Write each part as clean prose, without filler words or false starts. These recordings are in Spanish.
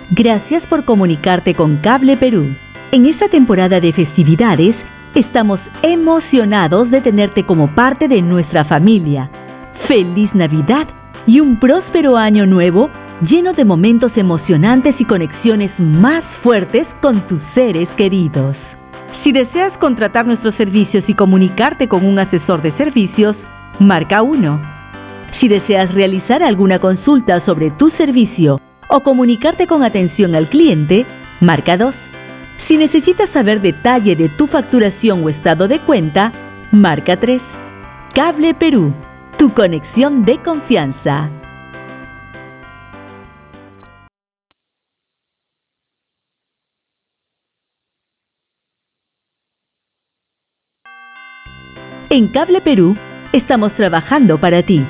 Gracias por comunicarte con Cable Perú. En esta temporada de festividades, estamos emocionados de tenerte como parte de nuestra familia. ¡Feliz Navidad y un próspero año nuevo lleno de momentos emocionantes y conexiones más fuertes con tus seres queridos! Si deseas contratar nuestros servicios y comunicarte con un asesor de servicios, marca 1. Si deseas realizar alguna consulta sobre tu servicio o comunicarte con atención al cliente, marca 2. Si necesitas saber detalle de tu facturación o estado de cuenta, marca 3. Cable Perú, tu conexión de confianza. En Cable Perú, estamos trabajando para ti.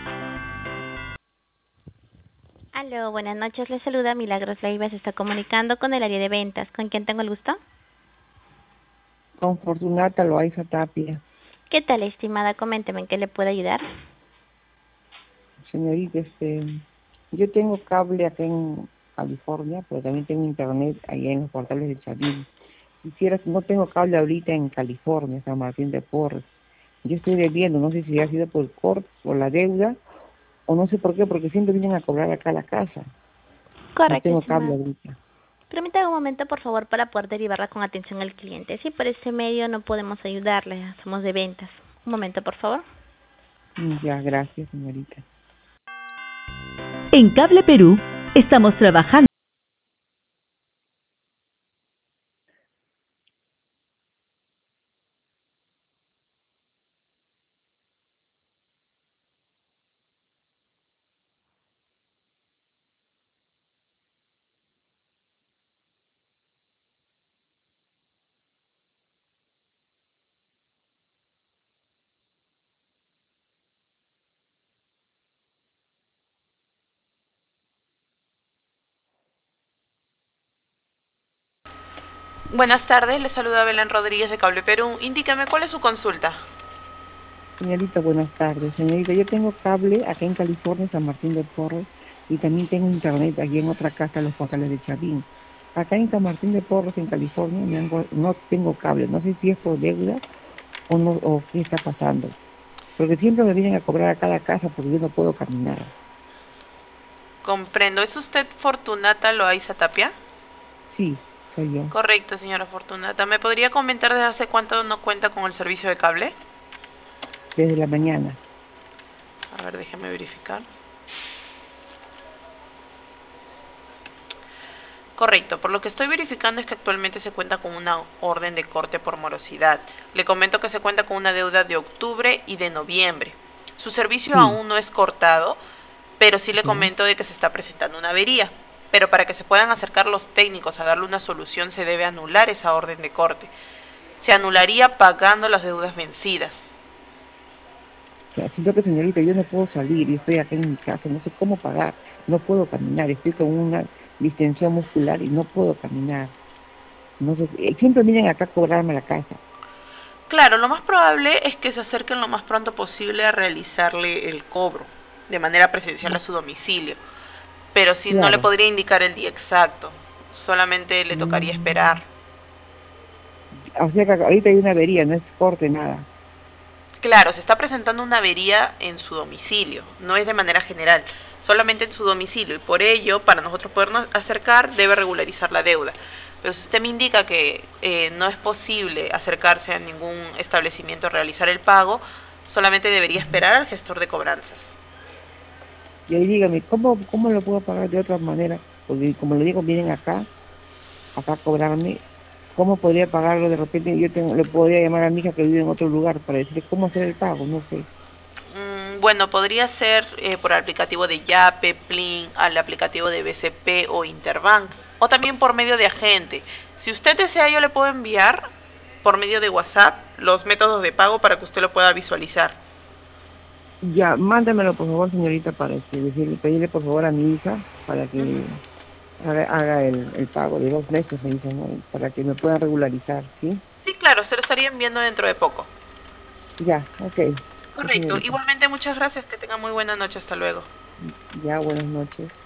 Aló, buenas noches. Les saluda Milagros Leiva. Se está comunicando con el área de ventas. ¿Con quién tengo el gusto? Con Fortunata Loaiza Tapia. ¿Qué tal, estimada? Coménteme, ¿en qué le puedo ayudar? Señorita, yo tengo cable acá en California, pero también tengo internet allá en los portales de Chavín. No tengo cable ahorita en California, San Martín de Porres. Yo estoy debiendo, no sé si ha sido por el corte, por la deuda, o no sé por qué, porque siempre vienen a cobrar acá a la casa. No Correcto, tengo cable estimada. ahorita. Permítame un momento, por favor, para poder derivarla con atención al cliente. Si por este medio no podemos ayudarle, somos de ventas. Un momento, por favor. Ya, gracias, señorita. En Cable Perú, estamos trabajando. Buenas tardes, le saluda Belén Rodríguez de Cable Perú. Indíqueme, ¿cuál es su consulta? Señorita, buenas tardes. Señorita, yo tengo cable acá en California, San Martín de Porres, y también tengo internet aquí en otra casa, los portales de Chavín. Acá en San Martín de Porres, en California, no tengo cable. No sé si es por deuda o no, o qué está pasando. Porque siempre me vienen a cobrar a cada casa porque yo no puedo caminar. Comprendo. ¿Es usted Fortunata Loaiza Tapia? Sí, soy yo. Correcto, señora Fortunata. ¿Me podría comentar desde hace cuánto no cuenta con el servicio de cable? Desde la mañana. A ver, déjeme verificar. Correcto, por lo que estoy verificando es que actualmente se cuenta con una orden de corte por morosidad. Le comento que se cuenta con una deuda de octubre y de noviembre. Su servicio Sí. aún no es cortado, pero sí le Ya. comento de que se está presentando una avería. Pero para que se puedan acercar los técnicos a darle una solución se debe anular esa orden de corte. Se anularía pagando las deudas vencidas. Siento que, señorita, yo no puedo salir, yo estoy acá en mi casa, no sé cómo pagar, no puedo caminar, estoy con una distensión muscular y no puedo caminar. No sé, siempre vienen acá a cobrarme la casa. Claro, lo más probable es que se acerquen lo más pronto posible a realizarle el cobro de manera presencial a su domicilio. Pero sí, no le Claro. podría indicar el día exacto, solamente le tocaría esperar. O sea que ahorita hay una avería, no es corte, nada. Claro, se está presentando una avería en su domicilio, no es de manera general, solamente en su domicilio, y por ello, para nosotros podernos acercar, debe regularizar la deuda. Pero si usted me indica que no es posible acercarse a ningún establecimiento a realizar el pago, solamente debería esperar al gestor de cobranzas. Y ahí dígame, ¿cómo lo puedo pagar de otra manera? Porque como le digo, vienen acá a cobrarme. ¿Cómo podría pagarlo de repente? Le podría llamar a mi hija que vive en otro lugar para decirle cómo hacer el pago, no sé. Bueno, podría ser por el aplicativo de Yape, Plin, al aplicativo de BCP o Interbank, o también por medio de agente. Si usted desea, yo le puedo enviar por medio de WhatsApp los métodos de pago para que usted lo pueda visualizar. Ya, mándamelo por favor, señorita, para pedirle por favor a mi hija para que haga el pago de 2 meses, me dice, ¿no? Para que me puedan regularizar, ¿sí? Sí, claro, se lo estaría enviando dentro de poco. Ya, ok. Sí, Correcto. señorita. Igualmente, muchas gracias. Que tenga muy buena noche. Hasta luego. Ya, buenas noches.